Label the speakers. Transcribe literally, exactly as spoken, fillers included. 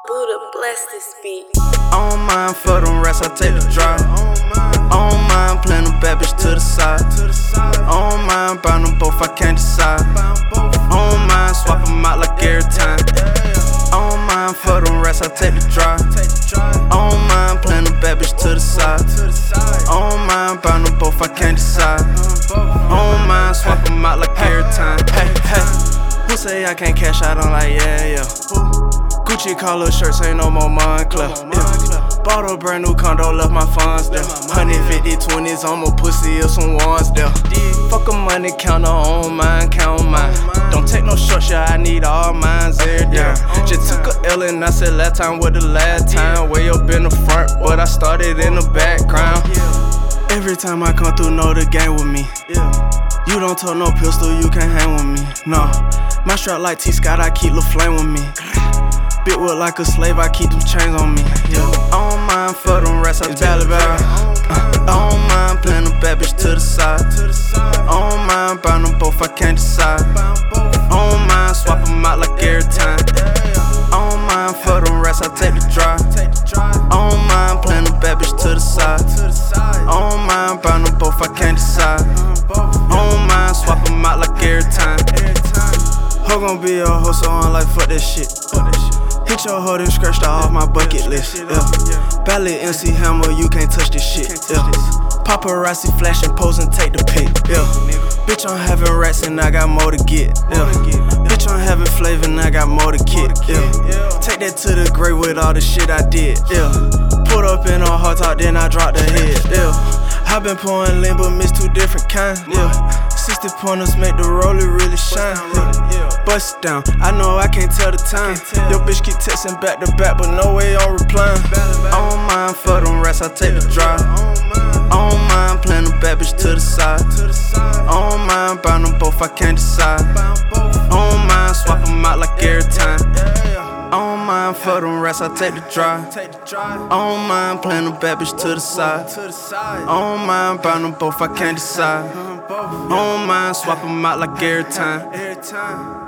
Speaker 1: Buddha bless this beat.
Speaker 2: I don't mind for them rats, I take the drive. I don't mind playing them bad bitch to the side. I don't mind buying them both, I can't decide. I don't mind swap them out like every time. I don't mind for them rats, I take the drive. I don't mind playing them bad bitch to the side. I don't mind buying them both, I can't decide. I don't mind swap them out like every time. Hey, hey, who say I can't cash out? I'm like, yeah, yeah. Gucci collar shirts, ain't no more Moncler. Yeah. Bought a brand new condo, left my funds there. one fifty twenties on my pussy or some ones there. Fuck a money counter on mine, count mine. Don't take no short shot, I need all mines every day. Just took a L and I said last time was the last time. Way up in the front, but I started in the background. Every time I come through, know the game with me. You don't tote no pistol, you can't hang with me. No, my strap like T Scott, I keep the flame with me. Bit with like a slave, I keep them chains on me. Yeah. I don't mind for them rats, I tell it about. I don't mind playing them bad bitch to the side. I don't mind buying them both, I can't decide. I don't mind swap them out like every time. I don't mind for them rats, I take the drive. I don't mind playing them bad bitch to the side. I don't mind buying them both, I can't decide. I don't mind swap them out like every time. Ho gon' be a hoe, so I'm like fuck that shit. Hit your hoe, then scratched off my bucket list. Yeah. Ballot M C Hammer, you can't touch this shit. Yeah. Paparazzi flashing, pose and take the pic. Yeah. Bitch, I'm having rats and I got more to get. Yeah. Bitch, I'm having flavor and I got more to kick. Yeah. Take that to the grave with all the shit I did. Yeah. Put up in a hard top, then I drop the head. Yeah. I been pouring lean, but mix two different kinds. Yeah. sixty pointers make the roller really shine. Yeah. Bust down, I know I can't tell the time. Your bitch keep texting back to back, but no way I'm replying. I don't mind for them rats, I take the drive. I don't mind playing them bad bitch to the side. I don't mind buying them both, I can't decide. I don't mind swap them out like every time. I don't mind for them rats, I take the drive. I don't mind playing them bad bitch to the side. I don't mind buying them both, I can't decide. I don't mind swap them out like every time.